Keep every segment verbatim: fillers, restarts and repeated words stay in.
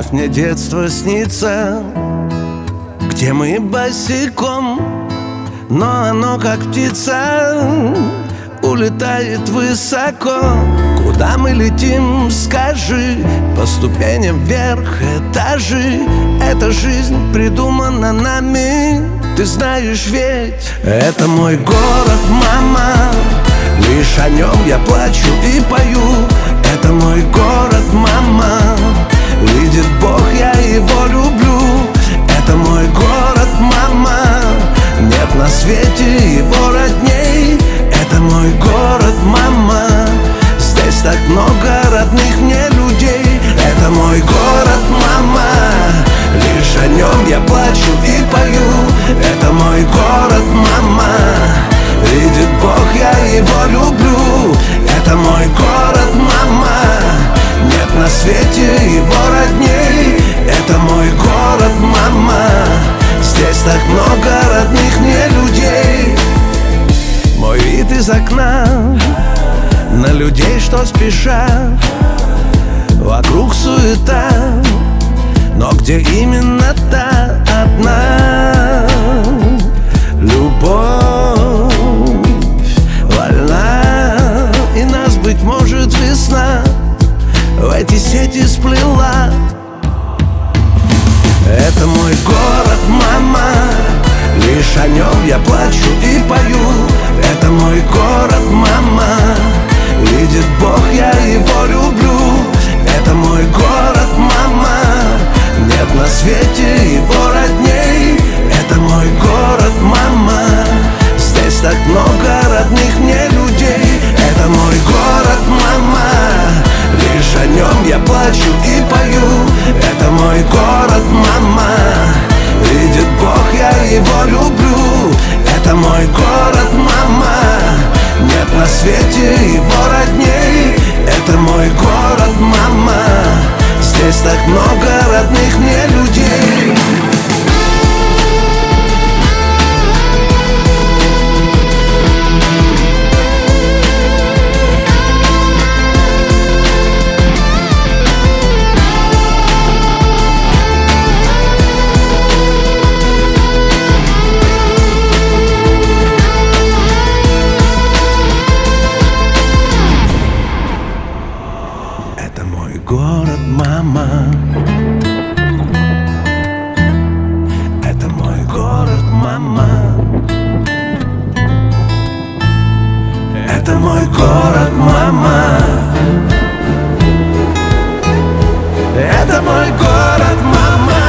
Вновь мне детство снится, где мы босиком, но оно, как птица, улетает высоко. Куда мы летим, скажи? По ступеням вверх этажи. Эта жизнь придумана нами, ты знаешь ведь. Это мой город, мама, лишь о нем я плачу и пою. Это мой город, мама, видит Бог, я его люблю. Это мой город, мама, нет на свете его родней. Это мой город, мама, здесь так много родных мне людей. Это мой город, мама, лишь о нем я плачу и пою. Это мой город, мама, видит Бог, я его люблю. Это мой город, мама, нет на свете его родней. Это мой город, мама, здесь так много родных мне людей. Мой вид из окна на людей, что спешат, вокруг суета, но где именно та одна любовь вольна, и нас, быть может, весна в эти сети сплела. Это мой город, мама, лишь о нем я плачу и пою. Это мой город, мама, видит Бог, я его люблю. Это мой город, мама, нет на свете его родней. Это мой город, мама, здесь так много родных мне людей. Это мой город, мама, лишь о нем я плачу и пою. Это мой город, мама, видит Бог, я его люблю. Это мой город, мама, нет на свете его родней. Это мой город, мама, здесь так много родных мне людей. Это мой город, мама. Это мой город, мама. Это мой город, мама. Это мой город, мама.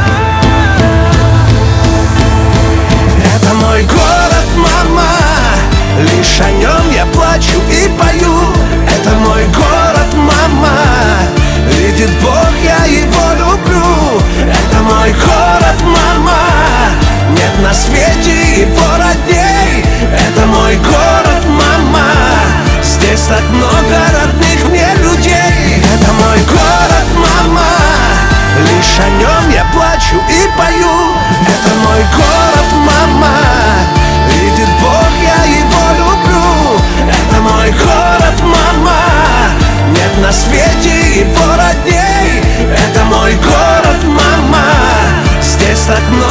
Это мой город, мама, лишь о нем я плачу и пою. Это мой город, мама, видит Бог, я его люблю. Это мой город, мама, нет на свете его родней. Это мой город, мама, здесь так много родных мне людей. Это мой город, мама, лишь о нем я плачу и пою. Это мой город, мама, видит Бог, я его люблю. Это мой город, мама, нет на свете его родней. Это мой город, мама, здесь так много